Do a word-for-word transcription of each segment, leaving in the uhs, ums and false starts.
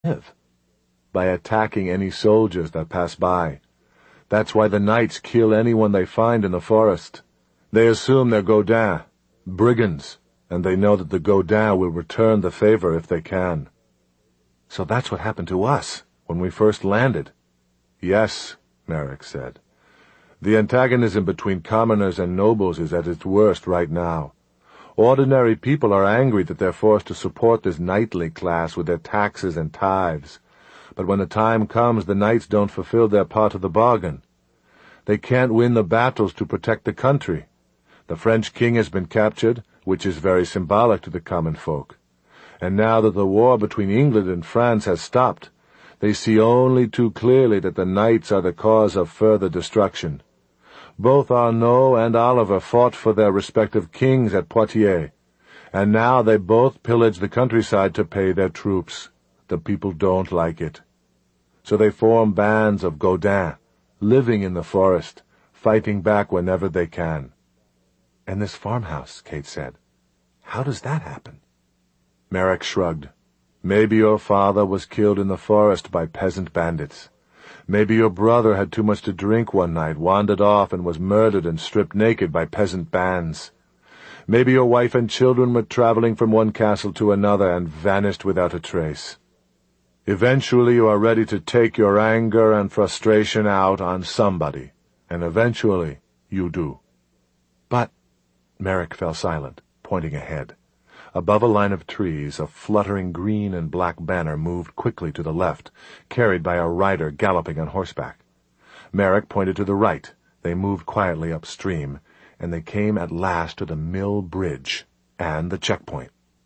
live? By attacking any soldiers that pass by. That's why the knights kill anyone they find in the forest. They assume they're Godin, brigands, and they know that the Godin will return the favor if they can. So that's what happened to us when we first landed. Yes, Merrick said. The antagonism between commoners and nobles is at its worst right now. Ordinary people are angry that they're forced to support this knightly class with their taxes and tithes. But when the time comes, the knights don't fulfill their part of the bargain. They can't win the battles to protect the country. The French king has been captured, which is very symbolic to the common folk. And now that the war between England and France has stopped, they see only too clearly that the knights are the cause of further destruction. Both Arnaud and Oliver fought for their respective kings at Poitiers, and now they both pillage the countryside to pay their troops. The people don't like it. So they form bands of Godin, living in the forest, fighting back whenever they can. And this farmhouse, Kate said. How does that happen? Merrick shrugged. Maybe your father was killed in the forest by peasant bandits. Maybe your brother had too much to drink one night, wandered off, and was murdered and stripped naked by peasant bands. Maybe your wife and children were traveling from one castle to another and vanished without a trace. Eventually you are ready to take your anger and frustration out on somebody, and eventually you do. But Merrick fell silent, pointing ahead. Above a line of trees, a fluttering green and black banner moved quickly to the left, carried by a rider galloping on horseback. Merrick pointed to the right. They moved quietly upstream, and they came at last to the mill bridge and the checkpoint.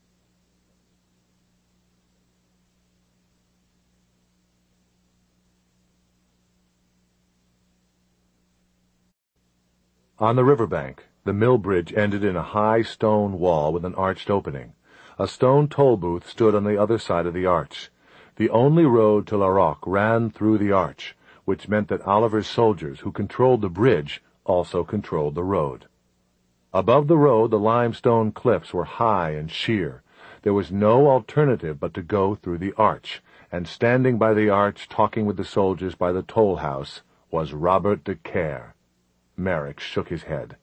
On the riverbank, the mill bridge ended in a high stone wall with an arched opening. A stone toll booth stood on the other side of the arch. The only road to Larocque ran through the arch, which meant that Oliver's soldiers, who controlled the bridge, also controlled the road. Above the road, the limestone cliffs were high and sheer. There was no alternative but to go through the arch, and standing by the arch, talking with the soldiers by the toll house, was Robert de Caire. Merrick shook his head.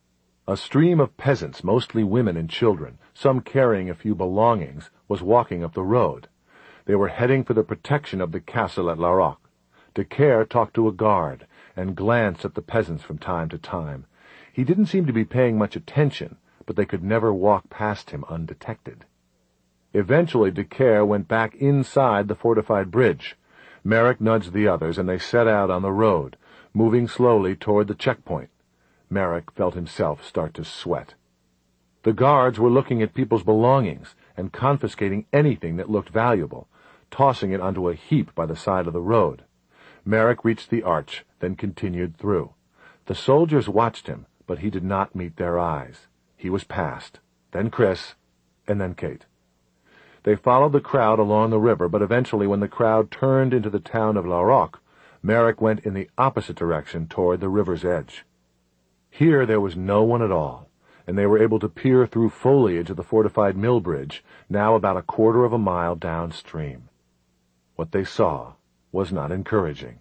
A stream of peasants, mostly women and children, some carrying a few belongings, was walking up the road. They were heading for the protection of the castle at Larocque. De Caire talked to a guard and glanced at the peasants from time to time. He didn't seem to be paying much attention, but they could never walk past him undetected. Eventually de Caire went back inside the fortified bridge. Merrick nudged the others, and they set out on the road, moving slowly toward the checkpoint. Merrick felt himself start to sweat. The guards were looking at people's belongings and confiscating anything that looked valuable, tossing it onto a heap by the side of the road. Merrick reached the arch, then continued through. The soldiers watched him, but he did not meet their eyes. He was past, then Chris, and then Kate. They followed the crowd along the river, but eventually when the crowd turned into the town of Larocque, Merrick went in the opposite direction toward the river's edge. Here there was no one at all, and they were able to peer through foliage of the fortified mill bridge, now about a quarter of a mile downstream. What they saw was not encouraging.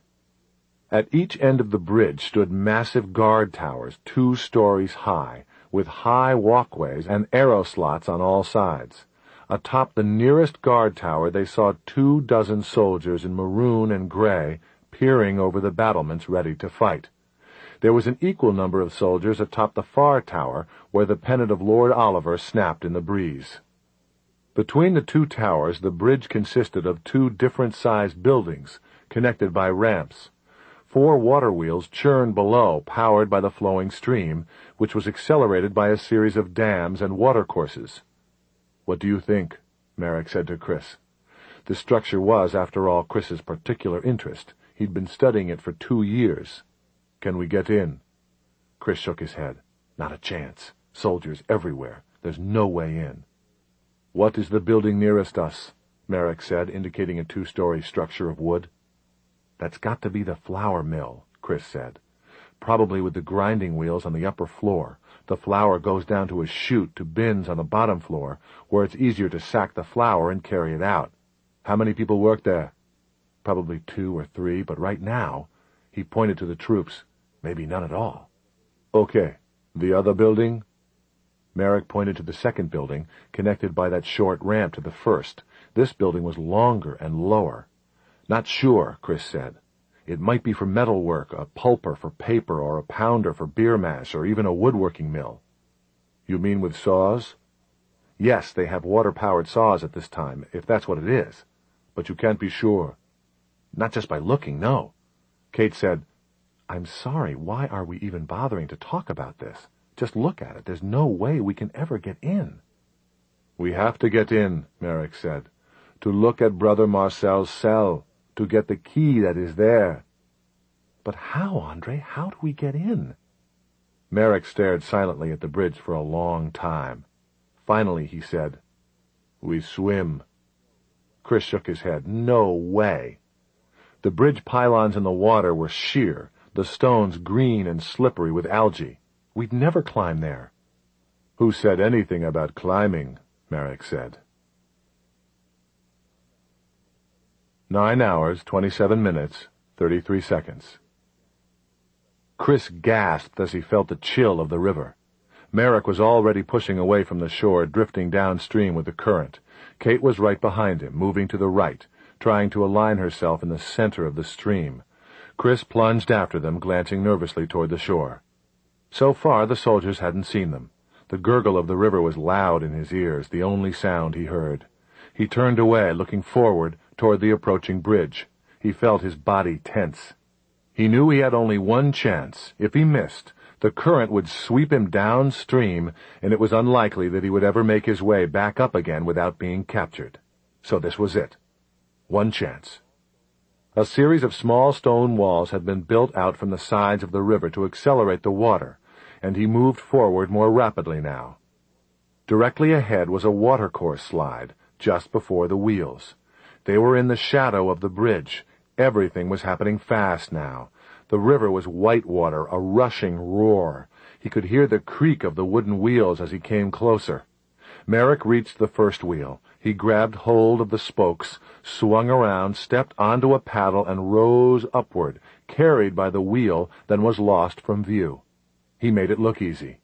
At each end of the bridge stood massive guard towers, two stories high, with high walkways and arrow slots on all sides. Atop the nearest guard tower they saw two dozen soldiers in maroon and gray peering over the battlements ready to fight. There was an equal number of soldiers atop the far tower where the pennant of Lord Oliver snapped in the breeze. Between the two towers the bridge consisted of two different-sized buildings, connected by ramps. Four water wheels churned below, powered by the flowing stream, which was accelerated by a series of dams and watercourses. "What do you think?" Merrick said to Chris. The structure was, after all, Chris's particular interest. He'd been studying it for two years. "Can we get in?" Chris shook his head. "Not a chance. Soldiers everywhere. There's no way in." "What is the building nearest us?" Merrick said, indicating a two-story structure of wood. "That's got to be the flour mill," Chris said. "Probably with the grinding wheels on the upper floor. The flour goes down to a chute to bins on the bottom floor, where it's easier to sack the flour and carry it out. How many people work there? Probably two or three, but right now, he pointed to the troops, maybe none at all. Okay, the other building? Merrick pointed to the second building, connected by that short ramp to the first. This building was longer and lower. Not sure, Chris said. It might be for metal work, a pulper for paper, or a pounder for beer mash, or even a woodworking mill. You mean with saws? Yes, they have water-powered saws at this time, if that's what it is. But you can't be sure. Not just by looking, no. Kate said, I'm sorry, why are we even bothering to talk about this? Just look at it. There's no way we can ever get in. We have to get in, Merrick said, to look at Brother Marcel's cell, to get the key that is there. But how, Andre? How do we get in? Merrick stared silently at the bridge for a long time. Finally, he said, We swim. Chris shook his head. No way. The bridge pylons in the water were sheer, the stones green and slippery with algae. We'd never climb there. Who said anything about climbing? Merrick said. Nine hours, twenty-seven minutes, thirty-three seconds. Chris gasped as he felt the chill of the river. Merrick was already pushing away from the shore, drifting downstream with the current. Kate was right behind him, moving to the right, trying to align herself in the center of the stream. Chris plunged after them, glancing nervously toward the shore. So far, the soldiers hadn't seen them. The gurgle of the river was loud in his ears, the only sound he heard. He turned away, looking forward toward the approaching bridge. He felt his body tense. He knew he had only one chance. If he missed, the current would sweep him downstream, and it was unlikely that he would ever make his way back up again without being captured. So this was it. One chance. A series of small stone walls had been built out from the sides of the river to accelerate the water, and he moved forward more rapidly now. Directly ahead was a watercourse slide, just before the wheels. They were in the shadow of the bridge. Everything was happening fast now. The river was white water, a rushing roar. He could hear the creak of the wooden wheels as he came closer. Merrick reached the first wheel. He grabbed hold of the spokes, swung around, stepped onto a paddle, and rose upward, carried by the wheel, then was lost from view. He made it look easy.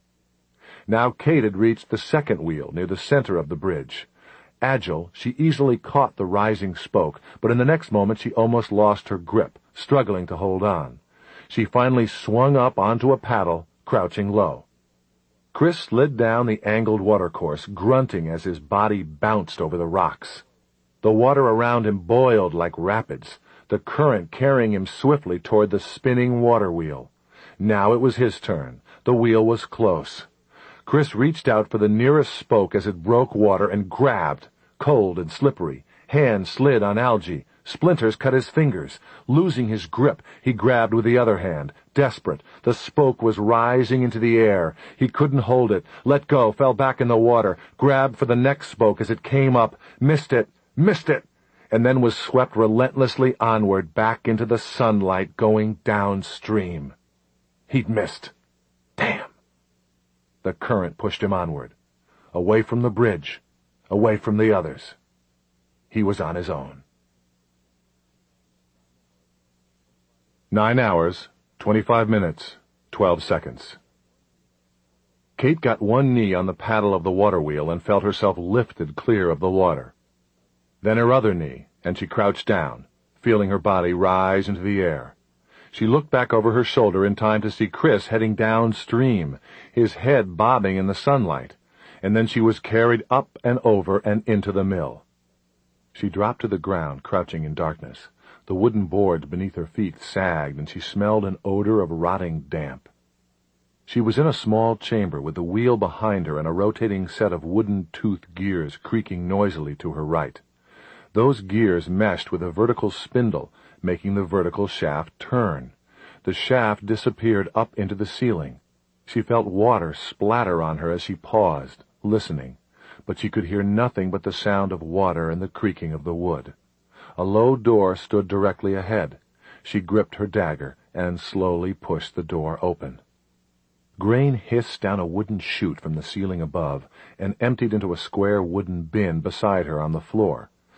Now Kate had reached the second wheel, near the center of the bridge. Agile, she easily caught the rising spoke, but in the next moment she almost lost her grip, struggling to hold on. She finally swung up onto a paddle, crouching low. Chris slid down the angled watercourse, grunting as his body bounced over the rocks. The water around him boiled like rapids, the current carrying him swiftly toward the spinning water wheel. Now it was his turn. The wheel was close. Chris reached out for the nearest spoke as it broke water and grabbed, cold and slippery. Hands slid on algae. Splinters cut his fingers. Losing his grip, he grabbed with the other hand. Desperate, the spoke was rising into the air. He couldn't hold it. Let go, fell back in the water, grabbed for the next spoke as it came up, missed it, missed it, and then was swept relentlessly onward back into the sunlight going downstream. He'd missed. Damn! The current pushed him onward, away from the bridge, away from the others. He was on his own. Nine hours, twenty-five minutes, twelve seconds. Kate got one knee on the paddle of the water wheel and felt herself lifted clear of the water. Then her other knee, and she crouched down, feeling her body rise into the air. She looked back over her shoulder in time to see Chris heading downstream, his head bobbing in the sunlight, and then she was carried up and over and into the mill. She dropped to the ground, crouching in darkness. The wooden boards beneath her feet sagged, and she smelled an odor of rotting damp. She was in a small chamber with the wheel behind her and a rotating set of wooden-toothed gears creaking noisily to her right. Those gears meshed with a vertical spindle, making the vertical shaft turn. The shaft disappeared up into the ceiling. She felt water splatter on her as she paused, listening, but she could hear nothing but the sound of water and the creaking of the wood. A low door stood directly ahead. She gripped her dagger and slowly pushed the door open. Grain hissed down a wooden chute from the ceiling above and emptied into a square wooden bin beside her on the floor.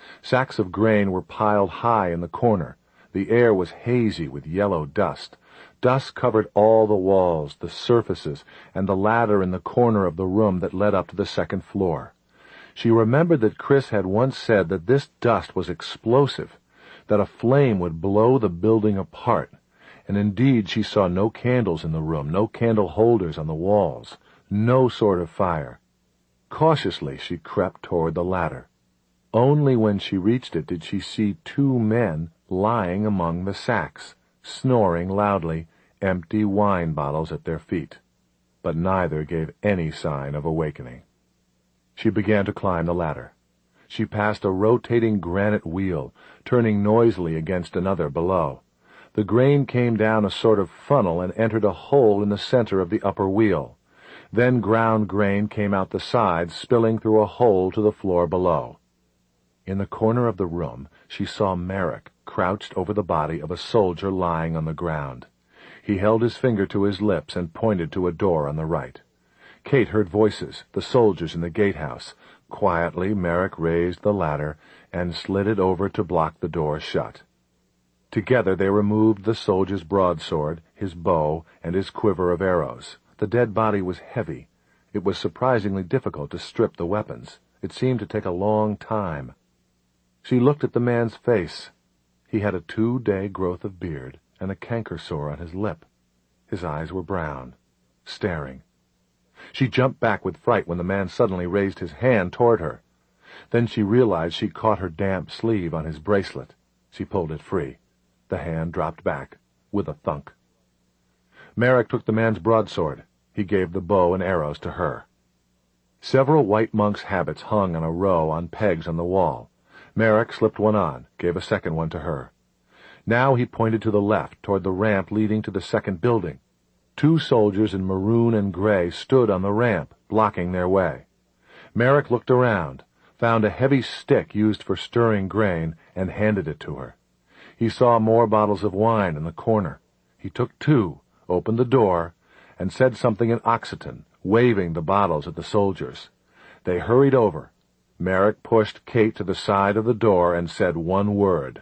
Sacks of grain were piled high in the corner. The air was hazy with yellow dust. Dust covered all the walls, the surfaces, and the ladder in the corner of the room that led up to the second floor. She remembered that Chris had once said that this dust was explosive, that a flame would blow the building apart, and indeed she saw no candles in the room, no candle holders on the walls, no sort of fire. Cautiously she crept toward the ladder. Only when she reached it did she see two men lying among the sacks, snoring loudly, empty wine bottles at their feet. But neither gave any sign of awakening. She began to climb the ladder. She passed a rotating granite wheel, turning noisily against another below. The grain came down a sort of funnel and entered a hole in the center of the upper wheel. Then ground grain came out the sides, spilling through a hole to the floor below. In the corner of the room, she saw Merrick crouched over the body of a soldier lying on the ground. He held his finger to his lips and pointed to a door on the right. Kate heard voices, the soldiers in the gatehouse. Quietly, Merrick raised the ladder and slid it over to block the door shut. Together they removed the soldier's broadsword, his bow, and his quiver of arrows. The dead body was heavy. It was surprisingly difficult to strip the weapons. It seemed to take a long time. She looked at the man's face. He had a two-day growth of beard and a canker sore on his lip. His eyes were brown, staring. She jumped back with fright when the man suddenly raised his hand toward her. Then she realized she caught her damp sleeve on his bracelet. She pulled it free. The hand dropped back, with a thunk. Merrick took the man's broadsword. He gave the bow and arrows to her. Several white monks' habits hung in a row on pegs on the wall. Merrick slipped one on, gave a second one to her. Now he pointed to the left, toward the ramp leading to the second building. Two soldiers in maroon and gray stood on the ramp, blocking their way. Merrick looked around, found a heavy stick used for stirring grain, and handed it to her. He saw more bottles of wine in the corner. He took two, opened the door, and said something in Occitan, waving the bottles at the soldiers. They hurried over. Merrick pushed Kate to the side of the door and said one word.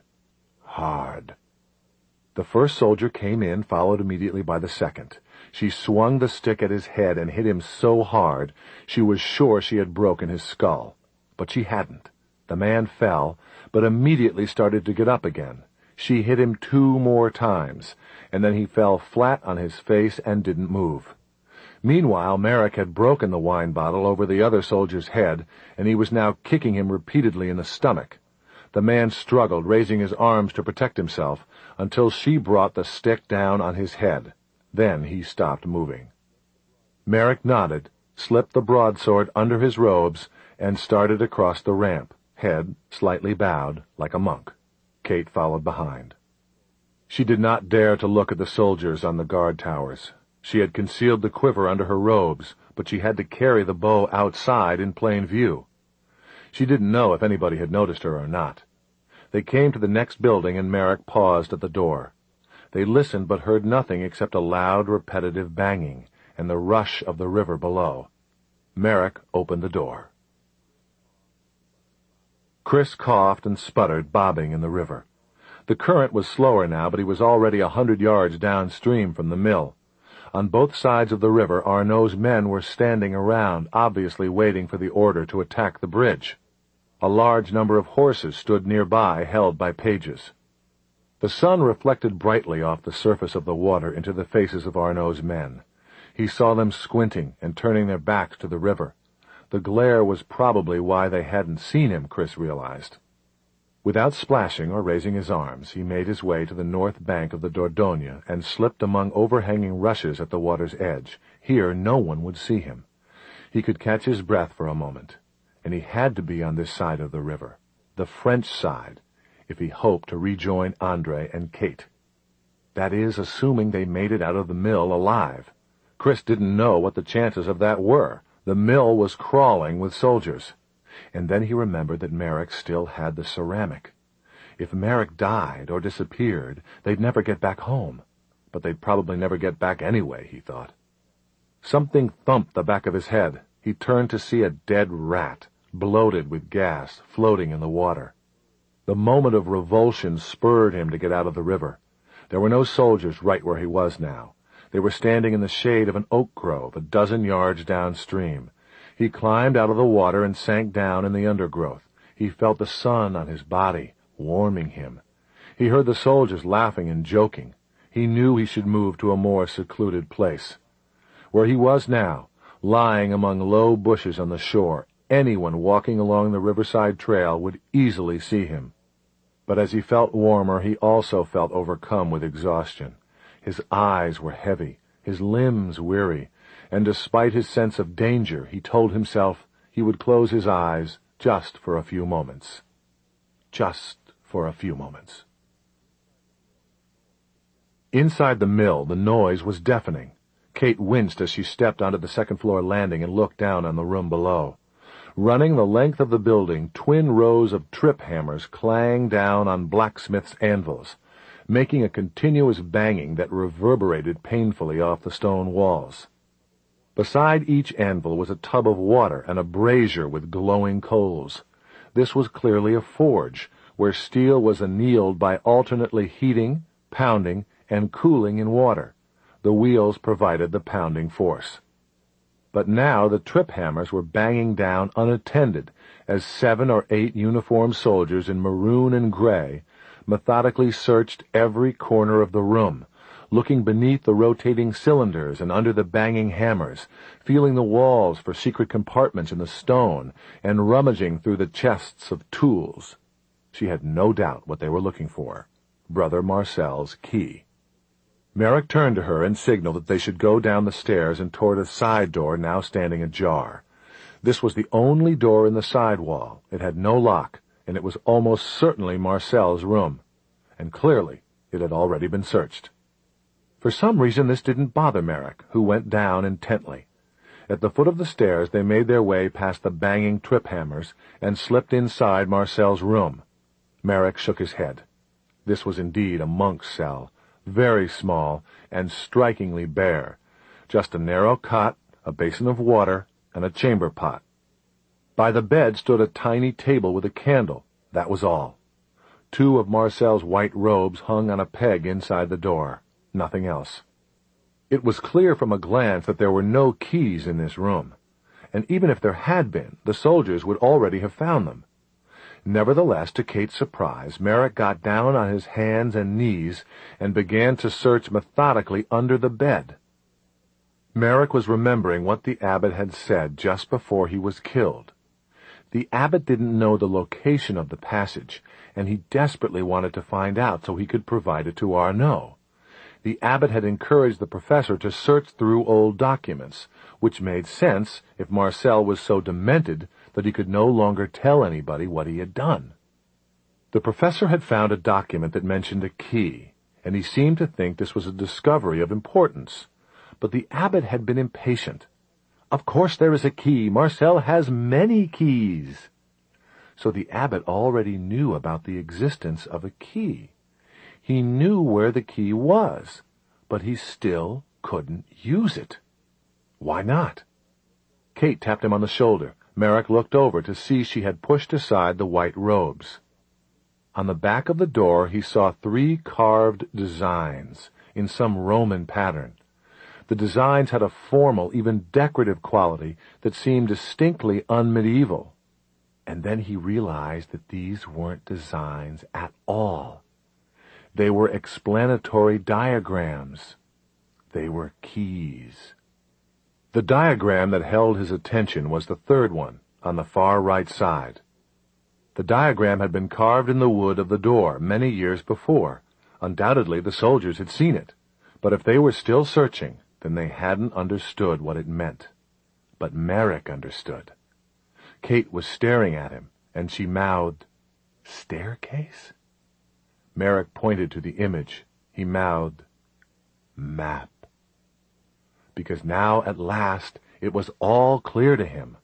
Hard. The first soldier came in, followed immediately by the second. She swung the stick at his head and hit him so hard she was sure she had broken his skull. But she hadn't. The man fell, but immediately started to get up again. She hit him two more times, and then he fell flat on his face and didn't move. Meanwhile, Merrick had broken the wine bottle over the other soldier's head, and he was now kicking him repeatedly in the stomach. The man struggled, raising his arms to protect himself, until she brought the stick down on his head. Then he stopped moving. Merrick nodded, slipped the broadsword under his robes, and started across the ramp, head slightly bowed, like a monk. Kate followed behind. She did not dare to look at the soldiers on the guard towers. She had concealed the quiver under her robes, but she had to carry the bow outside in plain view. She didn't know if anybody had noticed her or not. They came to the next building, and Merrick paused at the door. They listened but heard nothing except a loud, repetitive banging and the rush of the river below. Merrick opened the door. Chris coughed and sputtered, bobbing in the river. The current was slower now, but he was already a hundred yards downstream from the mill. On both sides of the river, Arnaud's men were standing around, obviously waiting for the order to attack the bridge. A large number of horses stood nearby, held by pages. The sun reflected brightly off the surface of the water into the faces of Arnaud's men. He saw them squinting and turning their backs to the river. The glare was probably why they hadn't seen him, Chris realized. Without splashing or raising his arms, he made his way to the north bank of the Dordogne and slipped among overhanging rushes at the water's edge. Here no one would see him. He could catch his breath for a moment, and he had to be on this side of the river, the French side, if he hoped to rejoin Andre and Kate. That is, assuming they made it out of the mill alive. Chris didn't know what the chances of that were. The mill was crawling with soldiers. And then he remembered that Merrick still had the ceramic. If Merrick died or disappeared, they'd never get back home. But they'd probably never get back anyway, he thought. Something thumped the back of his head. He turned to see a dead rat, bloated with gas, floating in the water. The moment of revulsion spurred him to get out of the river. There were no soldiers right where he was now. They were standing in the shade of an oak grove a dozen yards downstream. He climbed out of the water and sank down in the undergrowth. He felt the sun on his body, warming him. He heard the soldiers laughing and joking. He knew he should move to a more secluded place. Where he was now, lying among low bushes on the shore, anyone walking along the riverside trail would easily see him. But as he felt warmer, he also felt overcome with exhaustion. His eyes were heavy, his limbs weary, and despite his sense of danger, he told himself he would close his eyes just for a few moments. Just for a few moments. Inside the mill, the noise was deafening. Kate winced as she stepped onto the second-floor landing and looked down on the room below. Running the length of the building, twin rows of trip hammers clanged down on blacksmiths' anvils, making a continuous banging that reverberated painfully off the stone walls. Beside each anvil was a tub of water and a brazier with glowing coals. This was clearly a forge, where steel was annealed by alternately heating, pounding, and cooling in water. The wheels provided the pounding force. But now the trip hammers were banging down unattended as seven or eight uniformed soldiers in maroon and gray methodically searched every corner of the room, looking beneath the rotating cylinders and under the banging hammers, feeling the walls for secret compartments in the stone, and rummaging through the chests of tools. She had no doubt what they were looking for. Brother Marcel's key. Merrick turned to her and signaled that they should go down the stairs and toward a side door now standing ajar. This was the only door in the side wall. It had no lock, and it was almost certainly Marcel's room. And clearly it had already been searched. For some reason this didn't bother Merrick, who went down intently. At the foot of the stairs they made their way past the banging trip hammers and slipped inside Marcel's room. Merrick shook his head. This was indeed a monk's cell, very small and strikingly bare. Just a narrow cot, a basin of water, and a chamber pot. By the bed stood a tiny table with a candle. That was all. Two of Marcel's white robes hung on a peg inside the door. Nothing else. It was clear from a glance that there were no keys in this room, and even if there had been, the soldiers would already have found them. Nevertheless, to Kate's surprise, Merrick got down on his hands and knees and began to search methodically under the bed. Merrick was remembering what the abbot had said just before he was killed. The abbot didn't know the location of the passage, and he desperately wanted to find out so he could provide it to Arnaud. The abbot had encouraged the professor to search through old documents, which made sense if Marcel was so demented that he could no longer tell anybody what he had done. The professor had found a document that mentioned a key, and he seemed to think this was a discovery of importance. But the abbot had been impatient. Of course there is a key. Marcel has many keys. So the abbot already knew about the existence of a key. He knew where the key was, but he still couldn't use it. Why not? Kate tapped him on the shoulder. Merrick looked over to see she had pushed aside the white robes. On the back of the door he saw three carved designs in some Roman pattern. The designs had a formal, even decorative quality that seemed distinctly unmedieval. And then he realized that these weren't designs at all. They were explanatory diagrams. They were keys. The diagram that held his attention was the third one, on the far right side. The diagram had been carved in the wood of the door many years before. Undoubtedly the soldiers had seen it. But if they were still searching, then they hadn't understood what it meant. But Merrick understood. Kate was staring at him, and she mouthed, "Staircase?" Merrick pointed to the image. He mouthed, "Map." Because now, at last, it was all clear to him.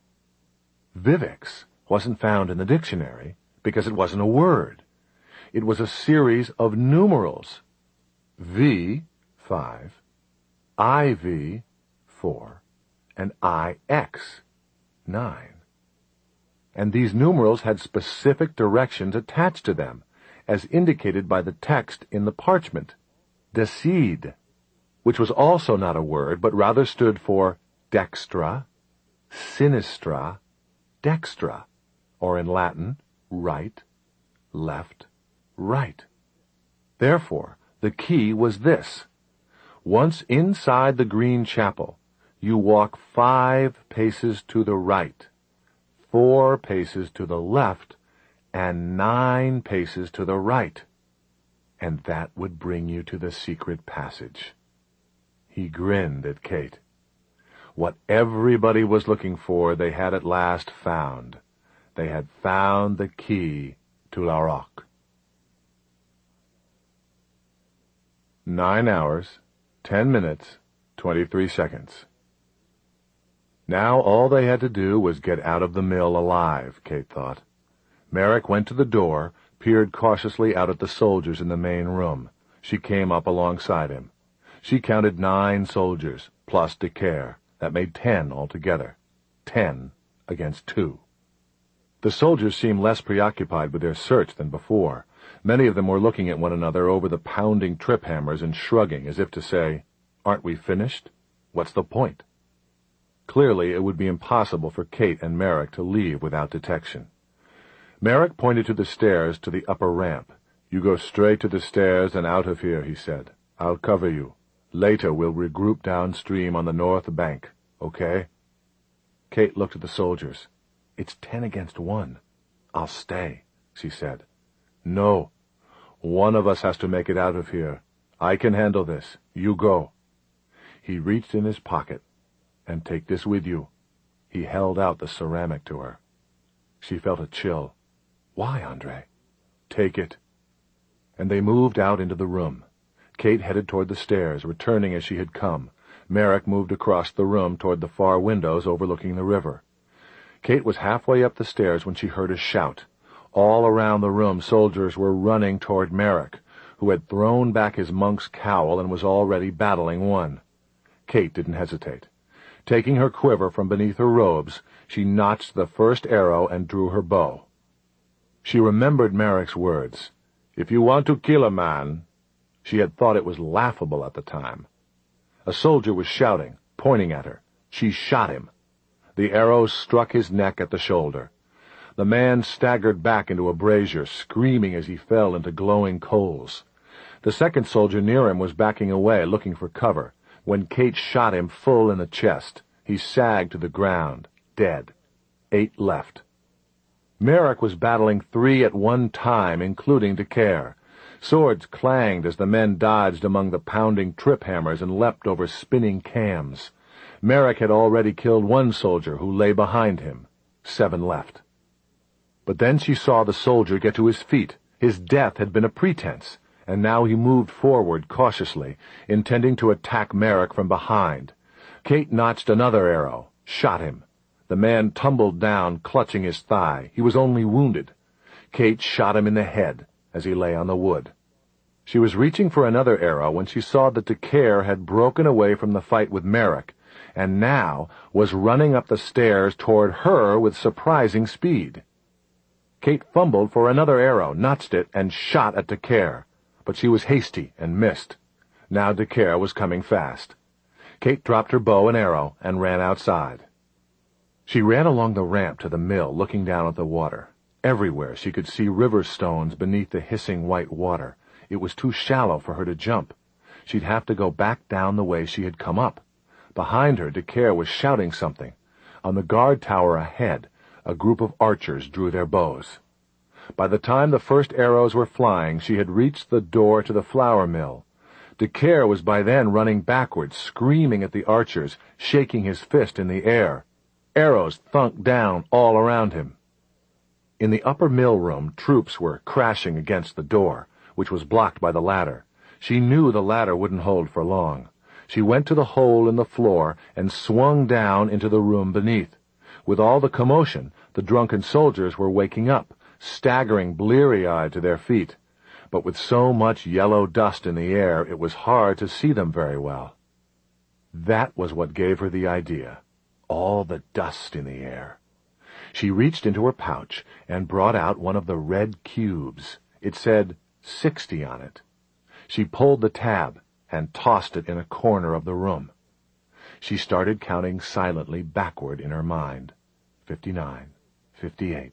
Vivix wasn't found in the dictionary because it wasn't a word. It was a series of numerals. V, five, I V, four, and I X, nine. and these numerals had specific directions attached to them, as indicated by the text in the parchment, decide, which was also not a word, but rather stood for dextra, sinistra, dextra, or in Latin, right, left, right. Therefore, the key was this. Once inside the green chapel, you walk five paces to the right, four paces to the left, and nine paces to the right, and that would bring you to the secret passage. He grinned at Kate. What everybody was looking for they had at last found. They had found the key to La Roque. Nine hours, ten minutes, twenty-three seconds. Now all they had to do was get out of the mill alive, Kate thought. Merrick went to the door, peered cautiously out at the soldiers in the main room. She came up alongside him. She counted nine soldiers, plus Decaire. That made ten altogether. Ten against two. The soldiers seemed less preoccupied with their search than before. Many of them were looking at one another over the pounding trip hammers and shrugging as if to say, "Aren't we finished? What's the point?" Clearly, it would be impossible for Kate and Merrick to leave without detection. Merrick pointed to the stairs to the upper ramp. "You go straight to the stairs and out of here," he said. "I'll cover you. Later we'll regroup downstream on the north bank, okay?" Kate looked at the soldiers. "It's ten against one. I'll stay," she said. "No. One of us has to make it out of here. I can handle this. You go." He reached in his pocket. "And take this with you." He held out the ceramic to her. She felt a chill. "Why, Andre?" "Take it." And they moved out into the room. Kate headed toward the stairs, returning as she had come. Merrick moved across the room toward the far windows overlooking the river. Kate was halfway up the stairs when she heard a shout. All around the room soldiers were running toward Merrick, who had thrown back his monk's cowl and was already battling one. Kate didn't hesitate. Taking her quiver from beneath her robes, she notched the first arrow and drew her bow. She remembered Merrick's words, "If you want to kill a man..." She had thought it was laughable at the time. A soldier was shouting, pointing at her. She shot him. The arrow struck his neck at the shoulder. The man staggered back into a brazier, screaming as he fell into glowing coals. The second soldier near him was backing away, looking for cover, when Kate shot him full in the chest. He sagged to the ground, dead. Eight left. Merrick was battling three at one time, including Decaire. Swords clanged as the men dodged among the pounding trip hammers and leapt over spinning cams. Merrick had already killed one soldier who lay behind him. Seven left. But then she saw the soldier get to his feet. His death had been a pretense, and now he moved forward cautiously, intending to attack Merrick from behind. Kate notched another arrow, shot him. The man tumbled down, clutching his thigh. He was only wounded. Kate shot him in the head as he lay on the wood. She was reaching for another arrow when she saw that Decaire had broken away from the fight with Merrick, and now was running up the stairs toward her with surprising speed. Kate fumbled for another arrow, notched it, and shot at Decaire, but she was hasty and missed. Now Decaire was coming fast. Kate dropped her bow and arrow and ran outside. She ran along the ramp to the mill, looking down at the water. Everywhere she could see river stones beneath the hissing white water. It was too shallow for her to jump. She'd have to go back down the way she had come up. Behind her, Decaire was shouting something. On the guard tower ahead, a group of archers drew their bows. By the time the first arrows were flying, she had reached the door to the flour mill. Decaire was by then running backwards, screaming at the archers, shaking his fist in the air. Arrows thunked down all around him. In the upper mill room, troops were crashing against the door, which was blocked by the ladder. She knew the ladder wouldn't hold for long. She went to the hole in the floor and swung down into the room beneath. With all the commotion, the drunken soldiers were waking up, staggering bleary-eyed to their feet. But with so much yellow dust in the air, it was hard to see them very well. That was what gave her the idea. All the dust in the air. She reached into her pouch and brought out one of the red cubes. It said sixty on it. She pulled the tab and tossed it in a corner of the room. She started counting silently backward in her mind. Fifty-nine, fifty-eight.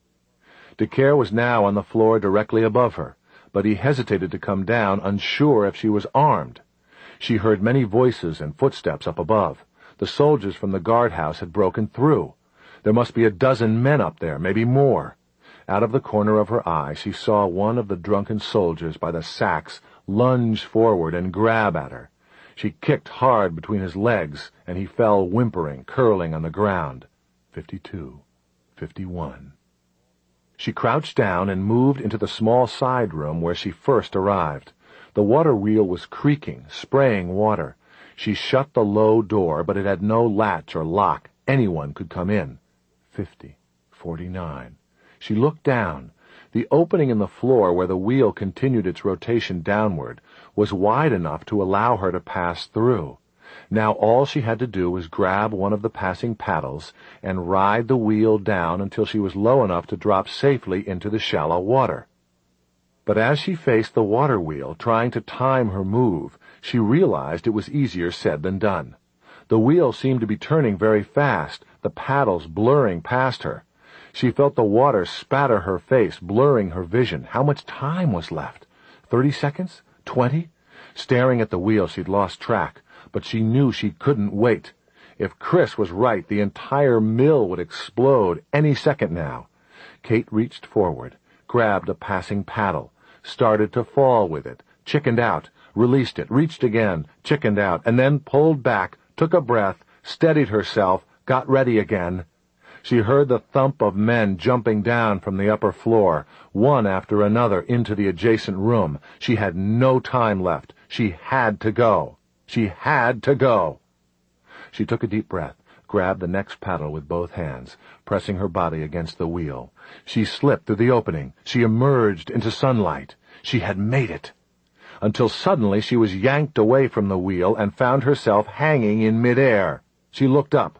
Decaire was now on the floor directly above her, but he hesitated to come down, unsure if she was armed. She heard many voices and footsteps up above. The soldiers from the guardhouse had broken through. There must be a dozen men up there, maybe more. Out of the corner of her eye she saw one of the drunken soldiers by the sacks lunge forward and grab at her. She kicked hard between his legs, and he fell whimpering, curling on the ground. Fifty-two, fifty-one. She crouched down and moved into the small side room where she first arrived. The water wheel was creaking, spraying water. She shut the low door, but it had no latch or lock. Anyone could come in. Fifty, forty-nine. She looked down. The opening in the floor where the wheel continued its rotation downward was wide enough to allow her to pass through. Now all she had to do was grab one of the passing paddles and ride the wheel down until she was low enough to drop safely into the shallow water. But as she faced the water wheel, trying to time her move, she realized it was easier said than done. The wheel seemed to be turning very fast, the paddles blurring past her. She felt the water spatter her face, blurring her vision. How much time was left? Thirty seconds? Twenty? Staring at the wheel, she'd lost track, but she knew she couldn't wait. If Chris was right, the entire mill would explode any second now. Kate reached forward, grabbed a passing paddle, started to fall with it, chickened out, released it, reached again, chickened out, and then pulled back, took a breath, steadied herself, got ready again. She heard the thump of men jumping down from the upper floor, one after another into the adjacent room. She had no time left. She had to go. She had to go. She took a deep breath, grabbed the next paddle with both hands, pressing her body against the wheel. She slipped through the opening. She emerged into sunlight. She had made it. Until suddenly she was yanked away from the wheel and found herself hanging in midair. She looked up.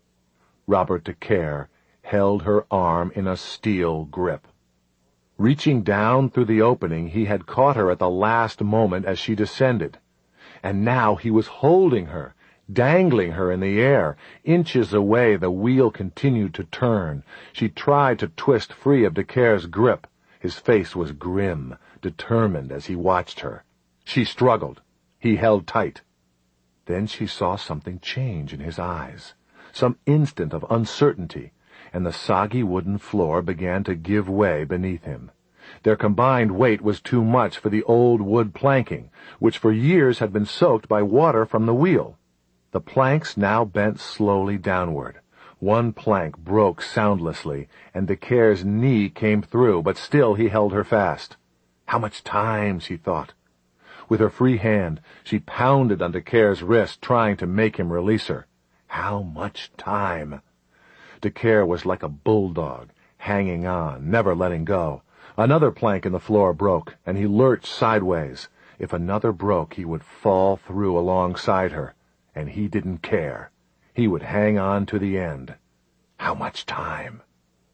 Robert Decaire held her arm in a steel grip. Reaching down through the opening, he had caught her at the last moment as she descended. And now he was holding her, dangling her in the air. Inches away, the wheel continued to turn. She tried to twist free of Decaire's grip. His face was grim, determined as he watched her. She struggled. He held tight. Then she saw something change in his eyes. Some instant of uncertainty, and the soggy wooden floor began to give way beneath him. Their combined weight was too much for the old wood planking, which for years had been soaked by water from the wheel. The planks now bent slowly downward. One plank broke soundlessly, and Decaire's knee came through, but still he held her fast. How much time, she thought. With her free hand, she pounded on Decaire's wrist, trying to make him release her. How much time? Decaire was like a bulldog, hanging on, never letting go. Another plank in the floor broke, and he lurched sideways. If another broke, he would fall through alongside her, and he didn't care. He would hang on to the end. How much time?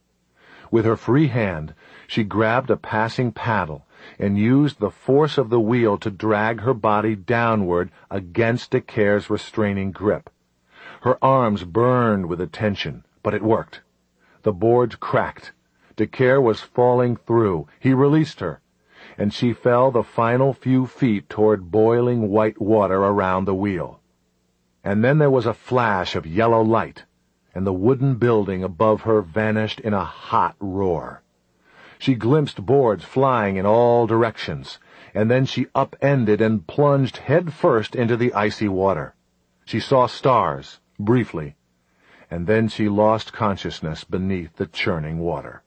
With her free hand, she grabbed a passing paddle and used the force of the wheel to drag her body downward against Decaire's restraining grip. Her arms burned with the tension, but it worked. The boards cracked. Decaire was falling through. He released her, and she fell the final few feet toward boiling white water around the wheel. And then there was a flash of yellow light, and the wooden building above her vanished in a hot roar. She glimpsed boards flying in all directions, and then she upended and plunged head first into the icy water. She saw stars, briefly, and then she lost consciousness beneath the churning water.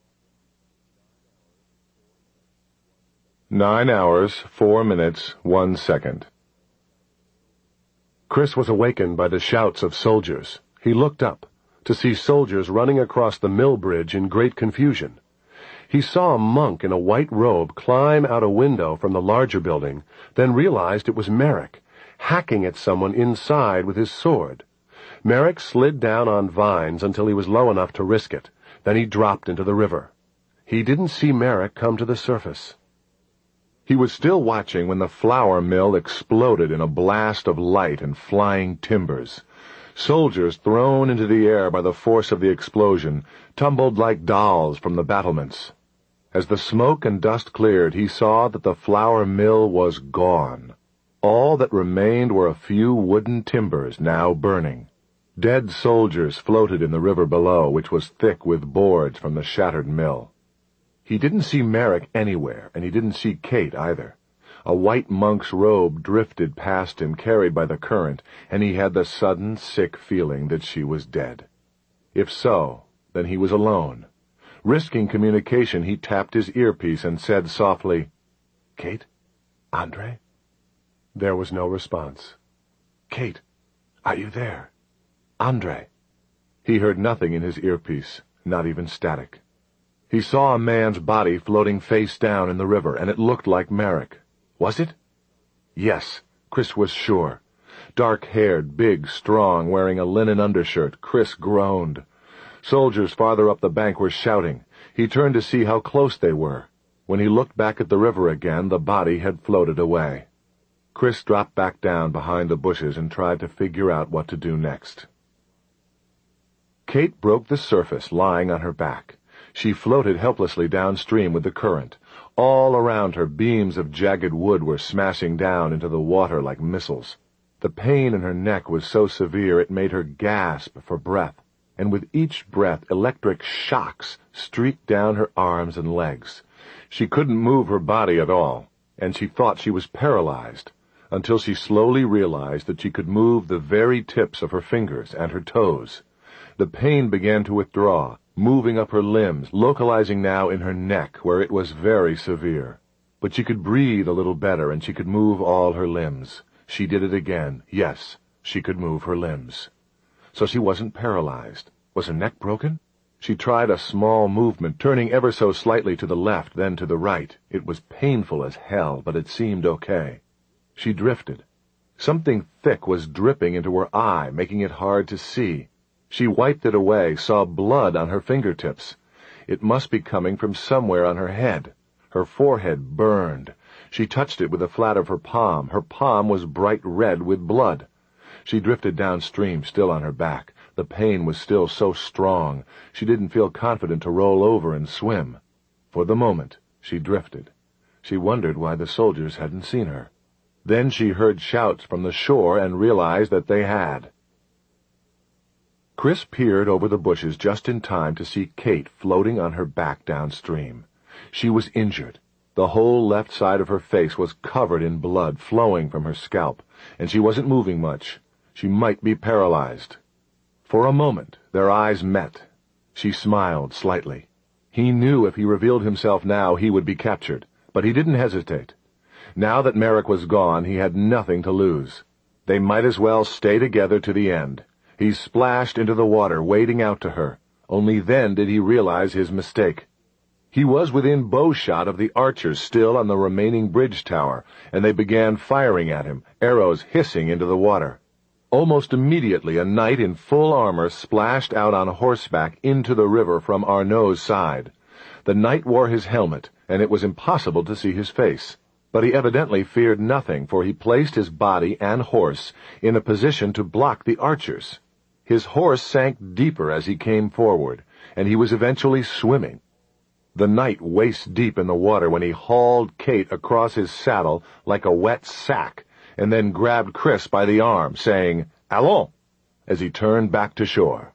Nine hours, four minutes, one second. Chris was awakened by the shouts of soldiers. He looked up to see soldiers running across the mill bridge in great confusion. He saw a monk in a white robe climb out a window from the larger building, then realized it was Merrick, hacking at someone inside with his sword. Merrick slid down on vines until he was low enough to risk it, Then he dropped into the river. He didn't see Merrick come to the surface. He was still watching when the flour mill exploded in a blast of light and flying timbers. Soldiers, thrown into the air by the force of the explosion, tumbled like dolls from the battlements. As the smoke and dust cleared, he saw that the flour mill was gone. All that remained were a few wooden timbers now burning. Dead soldiers floated in the river below, which was thick with boards from the shattered mill. He didn't see Merrick anywhere, and he didn't see Kate either. A white monk's robe drifted past him, carried by the current, and he had the sudden, sick feeling that she was dead. If so, then he was alone. Risking communication, he tapped his earpiece and said softly, "Kate? Andre?" There was no response. "Kate, are you there? Andre?" He heard nothing in his earpiece, not even static. He saw a man's body floating face down in the river, and it looked like Merrick. Was it? Yes, Chris was sure. Dark-haired, big, strong, wearing a linen undershirt, Chris groaned. Soldiers farther up the bank were shouting. He turned to see how close they were. When he looked back at the river again, the body had floated away. Chris dropped back down behind the bushes and tried to figure out what to do next. Kate broke the surface, lying on her back. She floated helplessly downstream with the current. All around her, beams of jagged wood were smashing down into the water like missiles. The pain in her neck was so severe it made her gasp for breath, and with each breath electric shocks streaked down her arms and legs. She couldn't move her body at all, and she thought she was paralyzed, until she slowly realized that she could move the very tips of her fingers and her toes. The pain began to withdraw, moving up her limbs, localizing now in her neck, where it was very severe. But she could breathe a little better, and she could move all her limbs. She did it again. Yes, she could move her limbs. So she wasn't paralyzed. Was her neck broken? She tried a small movement, turning ever so slightly to the left, then to the right. It was painful as hell, but it seemed okay. She drifted. Something thick was dripping into her eye, making it hard to see. She wiped it away, saw blood on her fingertips. It must be coming from somewhere on her head. Her forehead burned. She touched it with the flat of her palm. Her palm was bright red with blood. She drifted downstream, still on her back. The pain was still so strong. She didn't feel confident to roll over and swim. For the moment, she drifted. She wondered why the soldiers hadn't seen her. Then she heard shouts from the shore and realized that they had. Chris peered over the bushes just in time to see Kate floating on her back downstream. She was injured. The whole left side of her face was covered in blood flowing from her scalp, and she wasn't moving much. She might be paralyzed. For a moment, their eyes met. She smiled slightly. He knew if he revealed himself now, he would be captured, but he didn't hesitate. Now that Merrick was gone, he had nothing to lose. They might as well stay together to the end. He splashed into the water, wading out to her. Only then did he realize his mistake. He was within bowshot of the archers still on the remaining bridge tower, and they began firing at him, arrows hissing into the water. Almost immediately a knight in full armor splashed out on horseback into the river from Arnaud's side. The knight wore his helmet, and it was impossible to see his face. But he evidently feared nothing, for he placed his body and horse in a position to block the archers. His horse sank deeper as he came forward, and he was eventually swimming. The knight waist-deep in the water when he hauled Kate across his saddle like a wet sack, and then grabbed Chris by the arm, saying, "Allons," as he turned back to shore.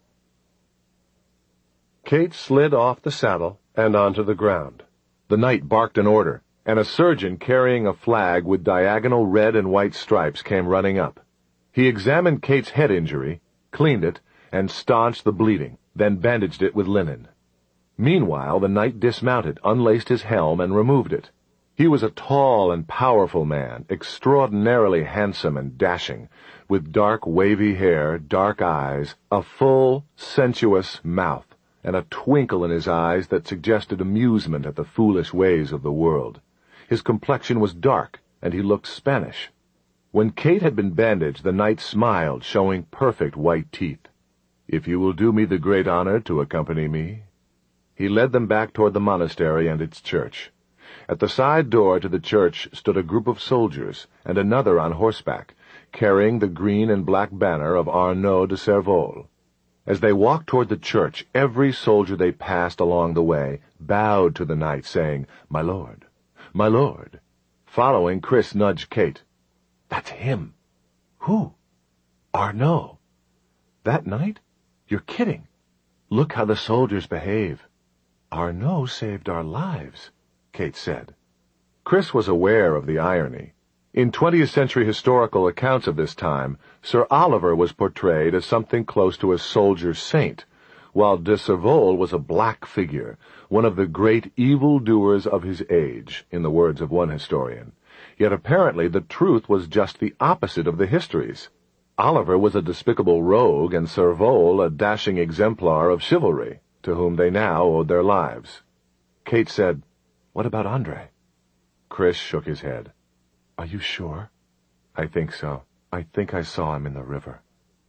Kate slid off the saddle and onto the ground. The knight barked an order, and a surgeon carrying a flag with diagonal red and white stripes came running up. He examined Kate's head injury, cleaned it, and staunched the bleeding, then bandaged it with linen. Meanwhile, the knight dismounted, unlaced his helm, and removed it. He was a tall and powerful man, extraordinarily handsome and dashing, with dark, wavy hair, dark eyes, a full, sensuous mouth, and a twinkle in his eyes that suggested amusement at the foolish ways of the world. His complexion was dark, and he looked Spanish. When Kate had been bandaged, the knight smiled, showing perfect white teeth. "If you will do me the great honor to accompany me." He led them back toward the monastery and its church. At the side door to the church stood a group of soldiers, and another on horseback, carrying the green and black banner of Arnaud de Servoles. As they walked toward the church, every soldier they passed along the way bowed to the knight, saying, "My lord, my lord." Following, Chris nudged Kate. "That's him." "Who?" "Arnaud." "That knight? You're kidding. Look how the soldiers behave." "Arnaud saved our lives," Kate said. Chris was aware of the irony. In twentieth century historical accounts of this time, Sir Oliver was portrayed as something close to a soldier saint, while de Servoles was a black figure, one of the great evil-doers of his age, in the words of one historian. Yet apparently the truth was just the opposite of the histories. Oliver was a despicable rogue, and Servoles a dashing exemplar of chivalry, to whom they now owed their lives. Kate said, "What about Andre?" Chris shook his head. "Are you sure?" "I think so. I think I saw him in the river."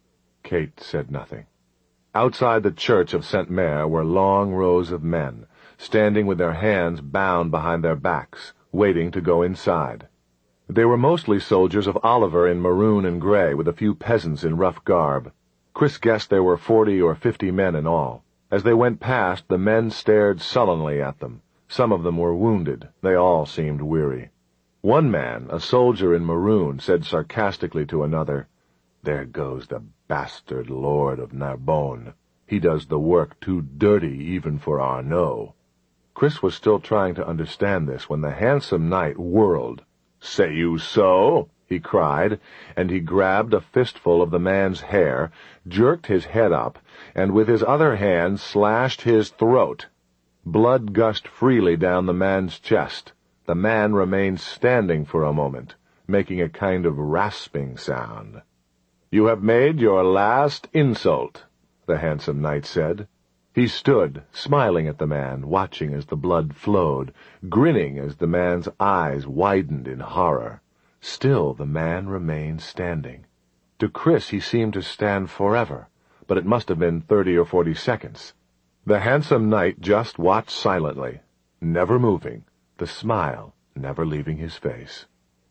Kate said nothing. Outside the church of Saint-Mere were long rows of men, standing with their hands bound behind their backs, waiting to go inside. They were mostly soldiers of Oliver in maroon and gray, with a few peasants in rough garb. Chris guessed there were forty or fifty men in all. As they went past, the men stared sullenly at them. Some of them were wounded. They all seemed weary. One man, a soldier in maroon, said sarcastically to another, "There goes the bastard lord of Narbonne. He does the work too dirty even for Arnaud." Chris was still trying to understand this when the handsome knight whirled. "Say you so?" he cried, and he grabbed a fistful of the man's hair, jerked his head up, and with his other hand slashed his throat. Blood gushed freely down the man's chest. The man remained standing for a moment, making a kind of rasping sound. "You have made your last insult," the handsome knight said. He stood, smiling at the man, watching as the blood flowed, grinning as the man's eyes widened in horror. Still the man remained standing. To Chris he seemed to stand forever, but it must have been thirty or forty seconds. The handsome knight just watched silently, never moving, the smile never leaving his face.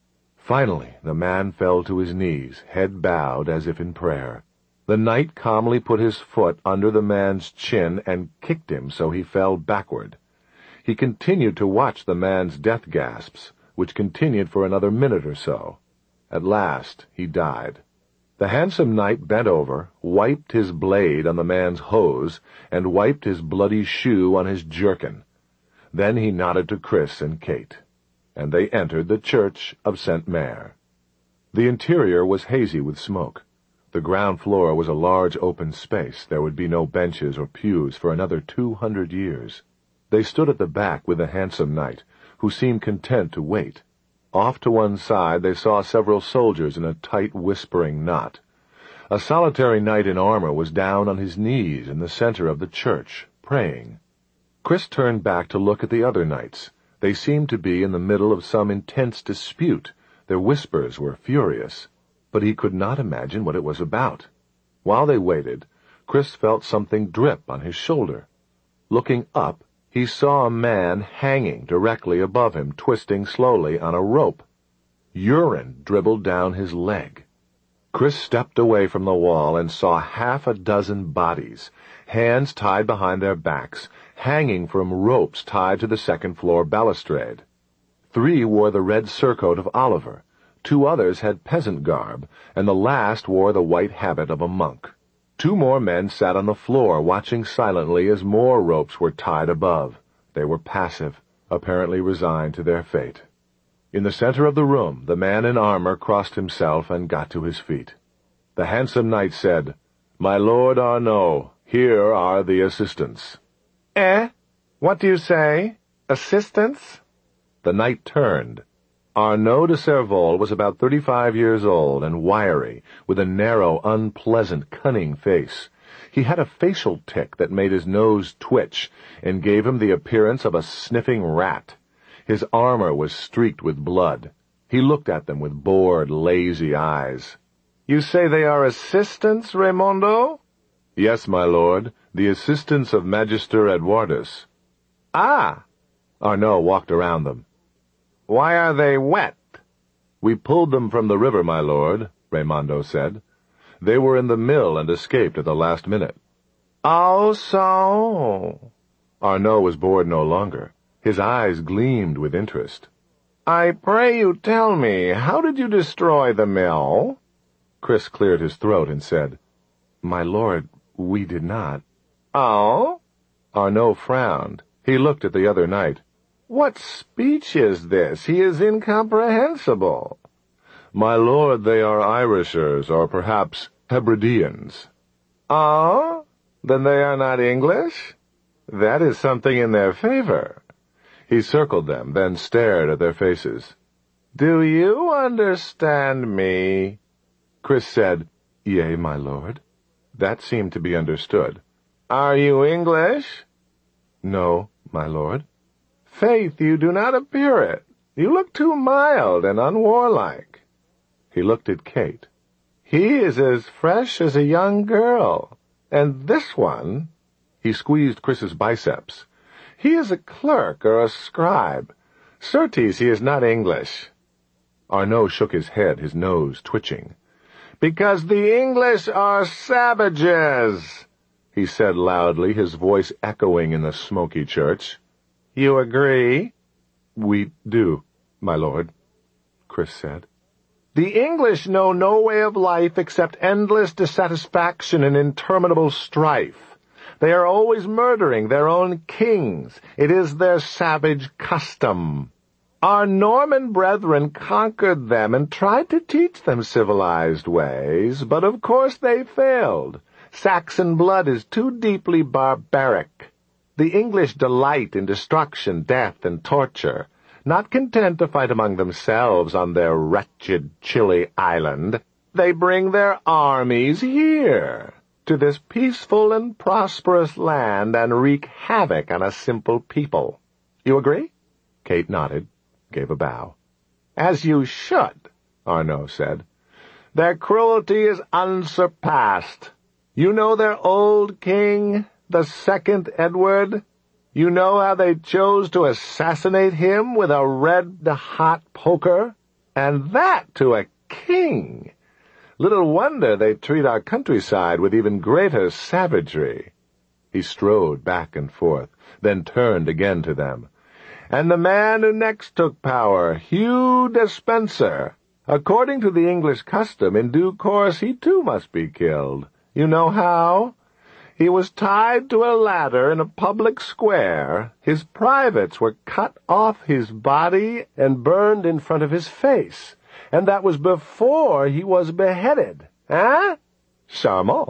Finally the man fell to his knees, head bowed as if in prayer. The knight calmly put his foot under the man's chin and kicked him so he fell backward. He continued to watch the man's death gasps, which continued for another minute or so. At last he died. The handsome knight bent over, wiped his blade on the man's hose, and wiped his bloody shoe on his jerkin. Then he nodded to Chris and Kate, and they entered the church of Saint-Mere. The interior was hazy with smoke. The ground floor was a large open space. There would be no benches or pews for another two hundred years. They stood at the back with the handsome knight, who seemed content to wait. Off to one side they saw several soldiers in a tight whispering knot. A solitary knight in armor was down on his knees in the center of the church, praying. Chris turned back to look at the other knights. They seemed to be in the middle of some intense dispute. Their whispers were furious, but he could not imagine what it was about. While they waited, Chris felt something drip on his shoulder. Looking up, he saw a man hanging directly above him, twisting slowly on a rope. Urine dribbled down his leg. Chris stepped away from the wall and saw half a dozen bodies, hands tied behind their backs, hanging from ropes tied to the second-floor balustrade. Three wore the red surcoat of Oliver. Two others had peasant garb, and the last wore the white habit of a monk. Two more men sat on the floor, watching silently as more ropes were tied above. They were passive, apparently resigned to their fate. In the center of the room, the man in armor crossed himself and got to his feet. The handsome knight said, "My lord Arnaud, here are the assistants." "Eh? What do you say? Assistants?" The knight turned. Arnaud de Servoles was about thirty-five years old and wiry, with a narrow, unpleasant, cunning face. He had a facial tic that made his nose twitch and gave him the appearance of a sniffing rat. His armor was streaked with blood. He looked at them with bored, lazy eyes. "You say they are assistants, Raimondo?" "Yes, my lord. The assistants of Magister Edwardus. Ah! Arnaud walked around them. Why are they wet? We pulled them from the river, my lord, Raimondo said. They were in the mill and escaped at the last minute. Oh, so... Arnaud was bored no longer. His eyes gleamed with interest. I pray you tell me, how did you destroy the mill? Chris cleared his throat and said, My lord, we did not. Oh? Arnaud frowned. He looked at the other knight. What speech is this? He is incomprehensible. My lord, they are Irishers, or perhaps Hebrideans. Oh? Then they are not English? That is something in their favor. He circled them, then stared at their faces. Do you understand me? Chris said, Yea, my lord. That seemed to be understood. Are you English? No, my lord. Faith, you do not appear it. You look too mild and unwarlike. He looked at Kate. He is as fresh as a young girl. And this one... He squeezed Chris's biceps. He is a clerk or a scribe. Certes, he is not English. Arnaud shook his head, his nose twitching. Because the English are savages, he said loudly, his voice echoing in the smoky church. You agree? We do, my lord, Chris said. The English know no way of life except endless dissatisfaction and interminable strife. They are always murdering their own kings. It is their savage custom. Our Norman brethren conquered them and tried to teach them civilized ways, but of course they failed. Saxon blood is too deeply barbaric. The English delight in destruction, death, and torture. Not content to fight among themselves on their wretched, chilly island, they bring their armies here, to this peaceful and prosperous land, and wreak havoc on a simple people. You agree? Kate nodded, gave a bow. As you should, Arnaud said. Their cruelty is unsurpassed. You know their old king, the second Edward? You know how they chose to assassinate him with a red-hot poker? And that to a king! Little wonder they treat our countryside with even greater savagery. He strode back and forth, then turned again to them. And the man who next took power, Hugh Despenser, according to the English custom, in due course he too must be killed. You know how? He was tied to a ladder in a public square. His privates were cut off his body and burned in front of his face. And that was before he was beheaded. Eh? Charmant.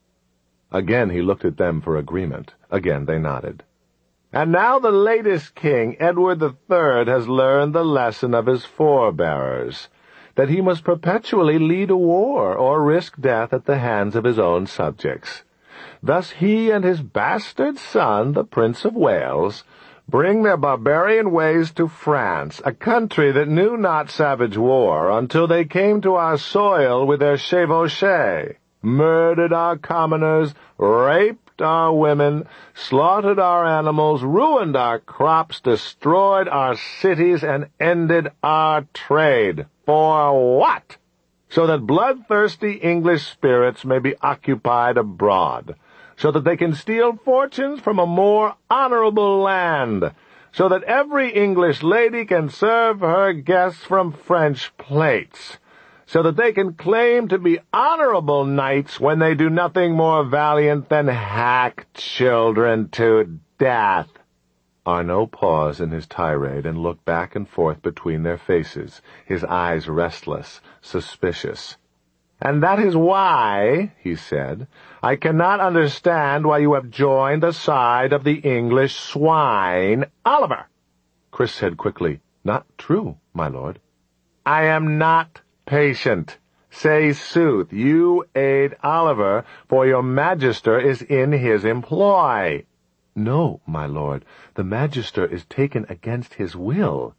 Again he looked at them for agreement. Again they nodded. And now the latest king, Edward the Third, has learned the lesson of his forebearers, that he must perpetually lead a war or risk death at the hands of his own subjects. Thus he and his bastard son, the Prince of Wales, bring their barbarian ways to France, a country that knew not savage war until they came to our soil with their chevauchés, murdered our commoners, raped our women, slaughtered our animals, ruined our crops, destroyed our cities, and ended our trade. For what? So that bloodthirsty English spirits may be occupied abroad, so that they can steal fortunes from a more honorable land, so that every English lady can serve her guests from French plates, so that they can claim to be honorable knights when they do nothing more valiant than hack children to death. Arnaud paused in his tirade and looked back and forth between their faces, his eyes restless, suspicious. And that is why, he said, I cannot understand why you have joined the side of the English swine. Oliver! Chris said quickly, Not true, my lord. I am not patient. Say sooth, you aid Oliver, for your magister is in his employ. No, my lord, the magister is taken against his will.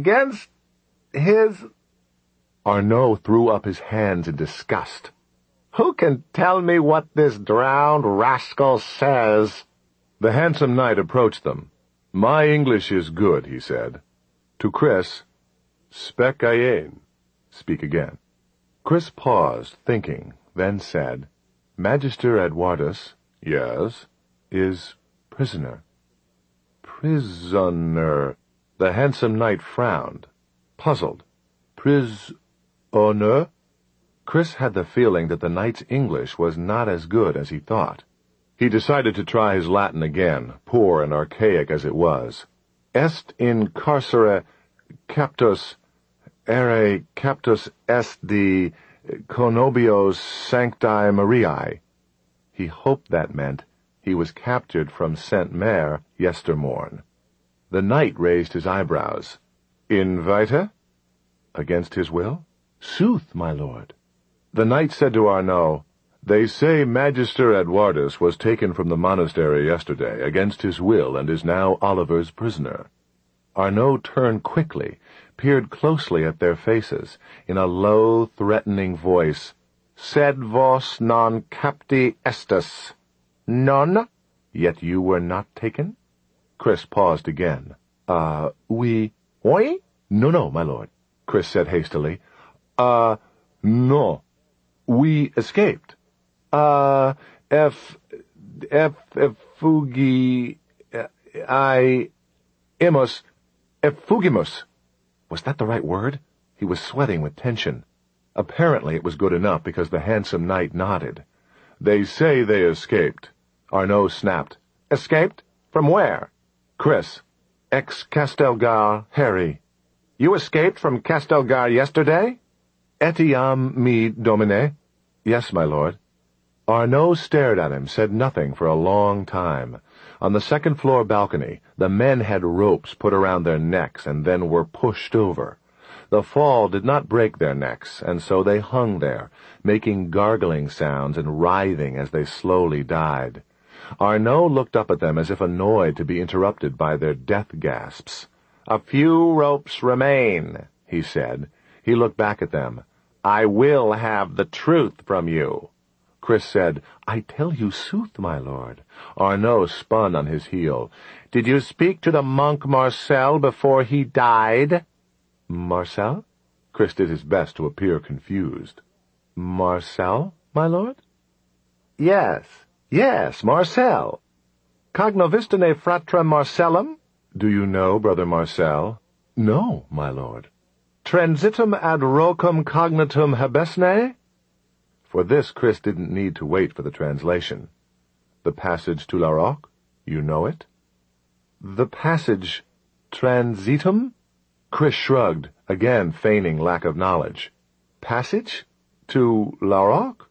Against his... Arnaud threw up his hands in disgust. Who can tell me what this drowned rascal says?" The handsome knight approached them. "My English is good," he said. To Chris, "Spec ayen." Speak again. Chris paused, thinking, then said, "Magister Edwardus," "Yes," "is prisoner." "Prisoner." The handsome knight frowned, puzzled. "Pris-honor?" Chris had the feeling that the knight's English was not as good as he thought. He decided to try his Latin again, poor and archaic as it was. "Est in carcere captus, ere captus est de conobios sanctae Mariae." He hoped that meant he was captured from Saint Mare yestermorn. The knight raised his eyebrows. "Invite?" "Against his will?" "Sooth, my lord." The knight said to Arnaud, "They say Magister Edwardus was taken from the monastery yesterday, against his will, and is now Oliver's prisoner." Arnaud turned quickly, peered closely at their faces, in a low, threatening voice. "Sed vos non capti estis." "Non? Yet you were not taken?" Chris paused again. Uh, we... "Oui?" "No, no, my lord," Chris said hastily. Uh, no. We escaped. Uh, eff... eff... effugi... I... imus... effugimus." Was that the right word? He was sweating with tension. Apparently it was good enough because the handsome knight nodded. "They say they escaped." Arnaud snapped. "Escaped? From where?" "Chris. Ex-Castelgar, Harry." "You escaped from Castelgar yesterday?" "Etiam me, domine." "Yes, my lord." Arnaud stared at him, said nothing for a long time. On the second-floor balcony, the men had ropes put around their necks and then were pushed over. The fall did not break their necks, and so they hung there, making gargling sounds and writhing as they slowly died. Arnaud looked up at them as if annoyed to be interrupted by their death gasps. "A few ropes remain," he said. He looked back at them. "I will have the truth from you." Chris said, "I tell you sooth, my lord." Arnaud spun on his heel. "Did you speak to the monk Marcel before he died?" "Marcel?" Chris did his best to appear confused. "Marcel, my lord?" "Yes, yes, Marcel. Cognovistine fratra Marcellum?" "Do you know Brother Marcel?" "No, my lord." "Transitum ad rocum cognitum habesne?" For this Chris didn't need to wait for the translation. "The passage to La Roque? You know it?" "The passage... transitum?" Chris shrugged, again feigning lack of knowledge. "Passage? To La Roque?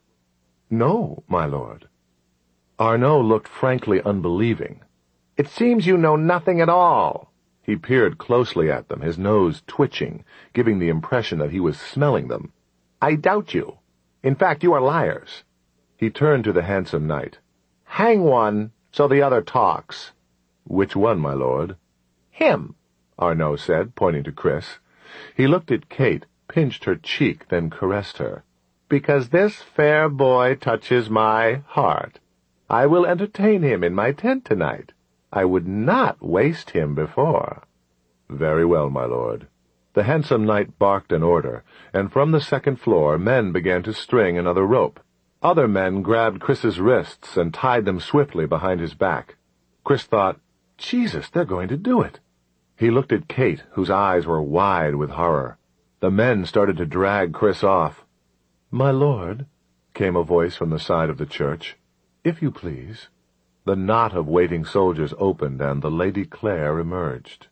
No, my lord." Arnaud looked frankly unbelieving. "It seems you know nothing at all." He peered closely at them, his nose twitching, giving the impression that he was smelling them. "I doubt you. In fact, you are liars." He turned to the handsome knight. "Hang one, so the other talks." "Which one, my lord?" "Him," Arnaud said, pointing to Chris. He looked at Kate, pinched her cheek, then caressed her. "Because this fair boy touches my heart. I will entertain him in my tent tonight. I would not waste him before." "Very well, my lord." The handsome knight barked an order, and from the second floor men began to string another rope. Other men grabbed Chris's wrists and tied them swiftly behind his back. Chris thought, "Jesus, they're going to do it." He looked at Kate, whose eyes were wide with horror. The men started to drag Chris off. "My lord," came a voice from the side of the church. "If you please." The knot of waiting soldiers opened, and the Lady Clare emerged.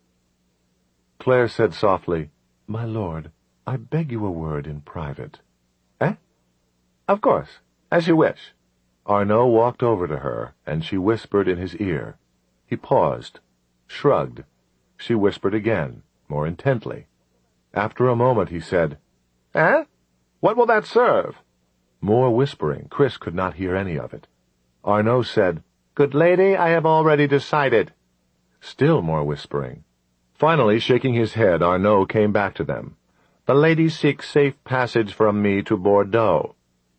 Clare said softly, "My lord, I beg you a word in private." "Eh?" "Of course, as you wish." Arnaud walked over to her, and she whispered in his ear. He paused, shrugged. She whispered again, more intently. After a moment he said, "Eh? What will that serve?" More whispering. Chris could not hear any of it. Arnaud said, "Good lady, I have already decided." Still more whispering. Finally, shaking his head, Arnaud came back to them. "The lady seeks safe passage from me to Bordeaux.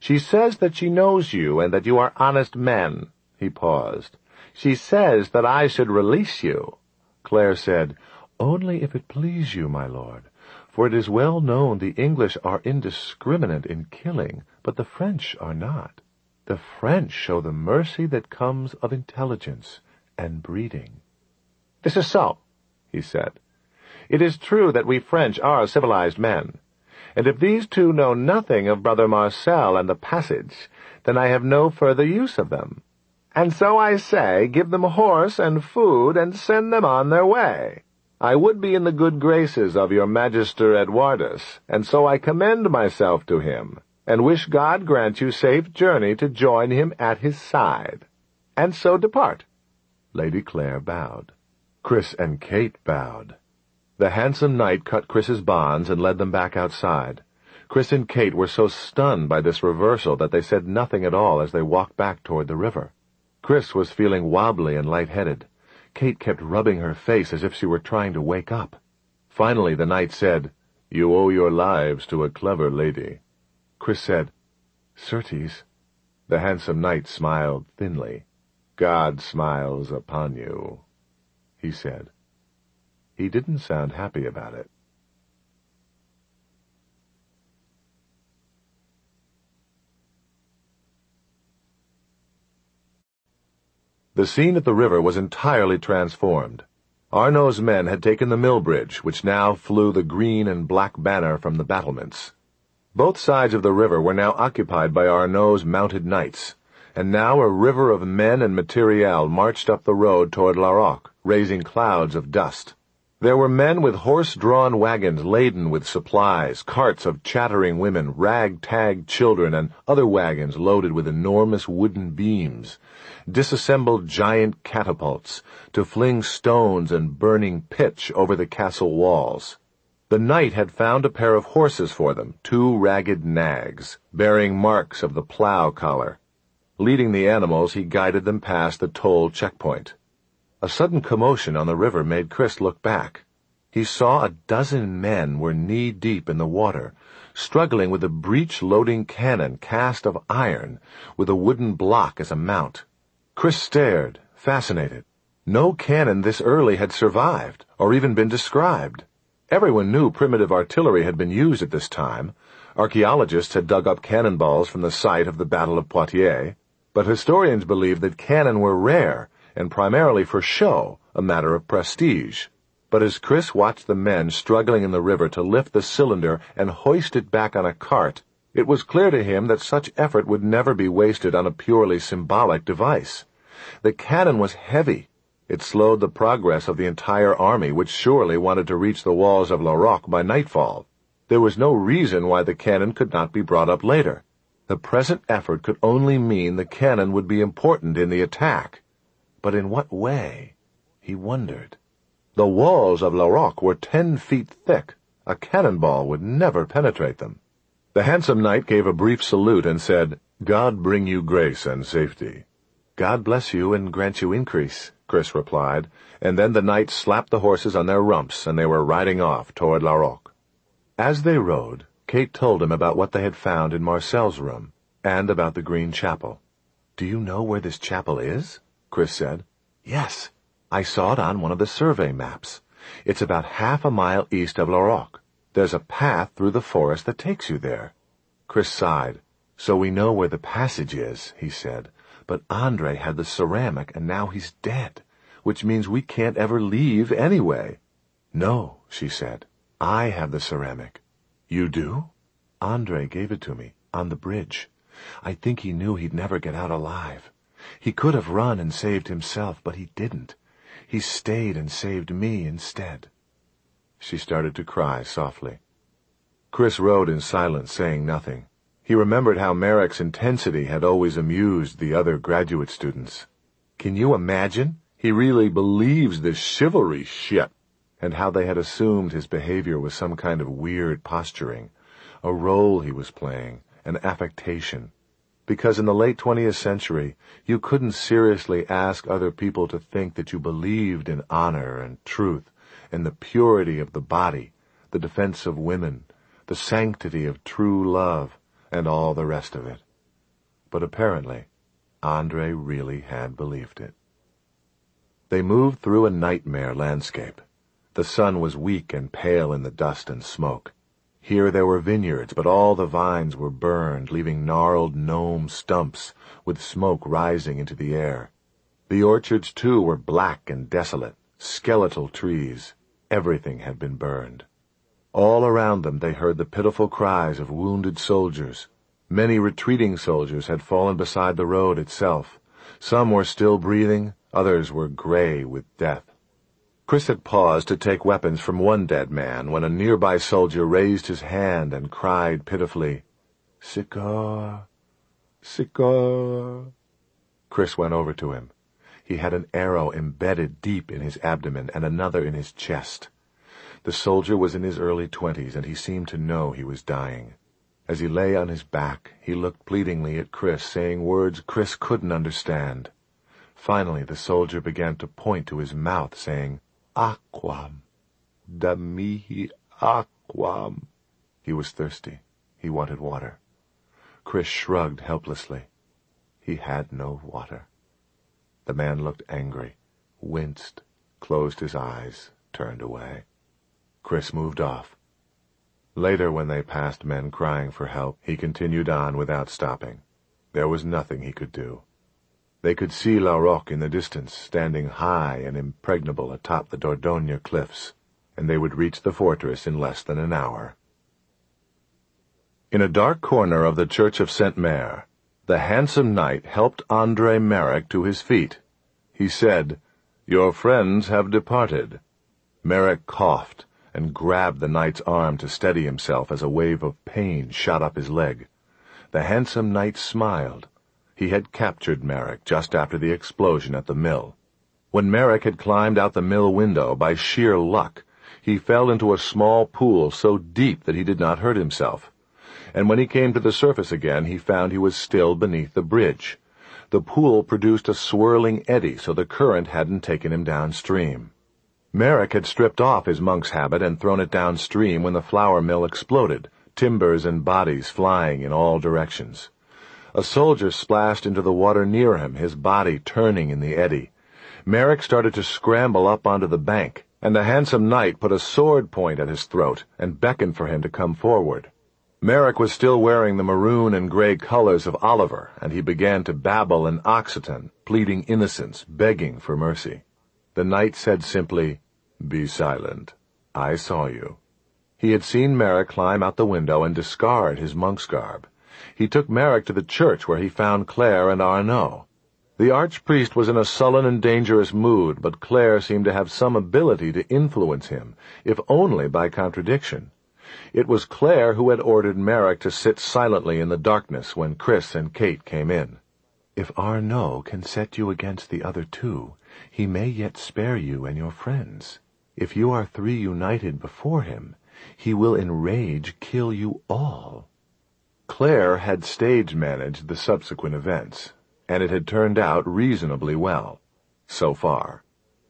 She says that she knows you and that you are honest men. He paused. She says that I should release you. Claire said, Only if it please you, my lord, for it is well known the English are indiscriminate in killing, but the French are not. The French show the mercy that comes of intelligence and breeding. This is so, he said. It is true that we French are civilized men, and if these two know nothing of Brother Marcel and the passage, then I have no further use of them. And so I say, give them horse and food, and send them on their way. I would be in the good graces of your Magister Edwardus, and so I commend myself to him, and wish God grant you safe journey to join him at his side. And so depart. Lady Clare bowed. Chris and Kate bowed. The handsome knight cut Chris's bonds and led them back outside. Chris and Kate were so stunned by this reversal that they said nothing at all as they walked back toward the river. Chris was feeling wobbly and light-headed. Kate kept rubbing her face as if she were trying to wake up. Finally the knight said, You owe your lives to a clever lady. Chris said, Certes. The handsome knight smiled thinly. God smiles upon you, he said. He didn't sound happy about it. The scene at the river was entirely transformed. Arnaud's men had taken the mill bridge, which now flew the green and black banner from the battlements. Both sides of the river were now occupied by Arnaud's mounted knights, and now a river of men and materiel marched up the road toward Larocque, raising clouds of dust. There were men with horse-drawn wagons laden with supplies, carts of chattering women, rag-tagged children, and other wagons loaded with enormous wooden beams, disassembled giant catapults to fling stones and burning pitch over the castle walls. The knight had found a pair of horses for them, two ragged nags, bearing marks of the plough collar. Leading the animals, he guided them past the toll checkpoint. A sudden commotion on the river made Chris look back. He saw a dozen men were knee-deep in the water, struggling with a breech-loading cannon cast of iron, with a wooden block as a mount. Chris stared, fascinated. No cannon this early had survived, or even been described. Everyone knew primitive artillery had been used at this time. Archaeologists had dug up cannonballs from the site of the Battle of Poitiers, but historians believed that cannon were rare, and primarily for show, a matter of prestige. But as Chris watched the men struggling in the river to lift the cylinder and hoist it back on a cart, it was clear to him that such effort would never be wasted on a purely symbolic device. The cannon was heavy. It slowed the progress of the entire army, which surely wanted to reach the walls of Larocque by nightfall. There was no reason why the cannon could not be brought up later. The present effort could only mean the cannon would be important in the attack. But in what way? He wondered. The walls of Larocque were ten feet thick. A cannonball would never penetrate them. The handsome knight gave a brief salute and said, God bring you grace and safety. God bless you and grant you increase, Chris replied, and then the knight slapped the horses on their rumps, and they were riding off toward Larocque. As they rode, Kate told him about what they had found in Marcel's room, and about the Green Chapel. Do you know where this chapel is? Chris said. Yes, I saw it on one of the survey maps. It's about half a mile east of Larocque. There's a path through the forest that takes you there. Chris sighed. So we know where the passage is, he said. But Andre had the ceramic, and now he's dead, which means we can't ever leave anyway. No, she said. I have the ceramic. You do? Andre gave it to me, on the bridge. I think he knew he'd never get out alive. He could have run and saved himself, but he didn't. He stayed and saved me instead. She started to cry softly. Chris rode in silence, saying nothing. He remembered how Merrick's intensity had always amused the other graduate students. Can you imagine? He really believes this chivalry shit. And how they had assumed his behavior was some kind of weird posturing, a role he was playing, an affectation. Because in the late twentieth century, you couldn't seriously ask other people to think that you believed in honor and truth, and the purity of the body, the defense of women, the sanctity of true love, and all the rest of it. but apparently Andre really had believed it. They moved through a nightmare landscape. The sun was weak and pale in the dust and smoke. Here there were vineyards, but all the vines were burned, leaving gnarled gnome stumps, with smoke rising into the air. The orchards, too, were black and desolate, skeletal trees. Everything had been burned. All around them they heard the pitiful cries of wounded soldiers. Many retreating soldiers had fallen beside the road itself. Some were still breathing, others were gray with death. Chris had paused to take weapons from one dead man when a nearby soldier raised his hand and cried pitifully, "Sikor! Sikor!" Chris went over to him. He had an arrow embedded deep in his abdomen and another in his chest. The soldier was in his early twenties, and he seemed to know he was dying. As he lay on his back, he looked pleadingly at Chris, saying words Chris couldn't understand. Finally, the soldier began to point to his mouth, saying, "Aquam, da mihi aquam." He was thirsty. He wanted water. Chris shrugged helplessly. He had no water. The man looked angry, winced, closed his eyes, turned away. Chris moved off. Later, when they passed men crying for help, he continued on without stopping. There was nothing he could do. They could see La Roque in the distance, standing high and impregnable atop the Dordogne cliffs, and they would reach the fortress in less than an hour. In a dark corner of the church of Saint-Mere, the handsome knight helped Andre Merrick to his feet. He said, "Your friends have departed." Merrick coughed and grabbed the knight's arm to steady himself as a wave of pain shot up his leg. The handsome knight smiled. He had captured Merrick just after the explosion at the mill. When Merrick had climbed out the mill window by sheer luck, he fell into a small pool so deep that he did not hurt himself. And when he came to the surface again, he found he was still beneath the bridge. The pool produced a swirling eddy, so the current hadn't taken him downstream. Merrick had stripped off his monk's habit and thrown it downstream when the flour mill exploded, timbers and bodies flying in all directions. A soldier splashed into the water near him, his body turning in the eddy. Merrick started to scramble up onto the bank, and the handsome knight put a sword point at his throat and beckoned for him to come forward. Merrick was still wearing the maroon and gray colors of Oliver, and he began to babble in Occitan, pleading innocence, begging for mercy. The knight said simply, "Be silent. I saw you." He had seen Merrick climb out the window and discard his monk's garb. He took Merrick to the church where he found Claire and Arnaud. The archpriest was in a sullen and dangerous mood, but Claire seemed to have some ability to influence him, if only by contradiction. It was Claire who had ordered Merrick to sit silently in the darkness when Chris and Kate came in. "If Arnaud can set you against the other two, he may yet spare you and your friends. If you are three united before him, he will in rage kill you all." Claire had stage-managed the subsequent events, and it had turned out reasonably well, so far.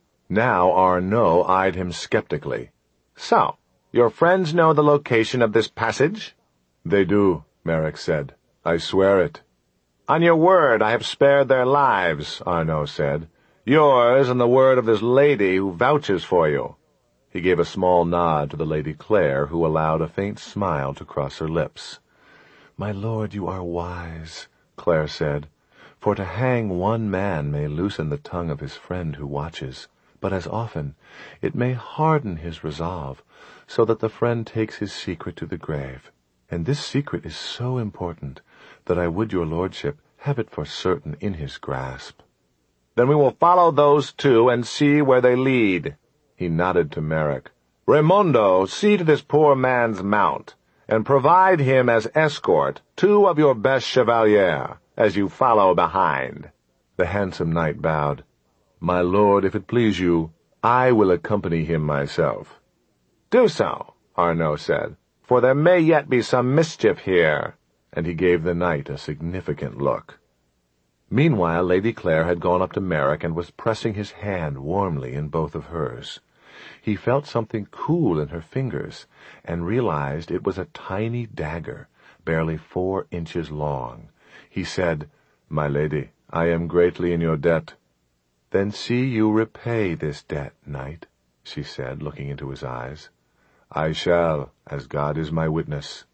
Now Arnaud eyed him skeptically. "So, your friends know the location of this passage?" "They do," Merrick said. "I swear it." "On your word I have spared their lives," Arnaud said. "Yours and the word of this lady who vouches for you." He gave a small nod to the Lady Claire, who allowed a faint smile to cross her lips. "My lord, you are wise," Claire said, "for to hang one man may loosen the tongue of his friend who watches, but as often it may harden his resolve, so that the friend takes his secret to the grave. And this secret is so important that I would your lordship have it for certain in his grasp." "Then we will follow those two and see where they lead." He nodded to Merrick. "Raimondo, see to this poor man's mount, and provide him as escort two of your best chevaliers, as you follow behind." The handsome knight bowed. "My lord, if it please you, I will accompany him myself." "Do so," Arnaud said, "for there may yet be some mischief here," and he gave the knight a significant look. Meanwhile, Lady Claire had gone up to Merrick and was pressing his hand warmly in both of hers. He felt something cool in her fingers, and realized it was a tiny dagger, barely four inches long. He said, "My lady, I am greatly in your debt." "Then see you repay this debt, knight," she said, looking into his eyes. "I shall, as God is my witness."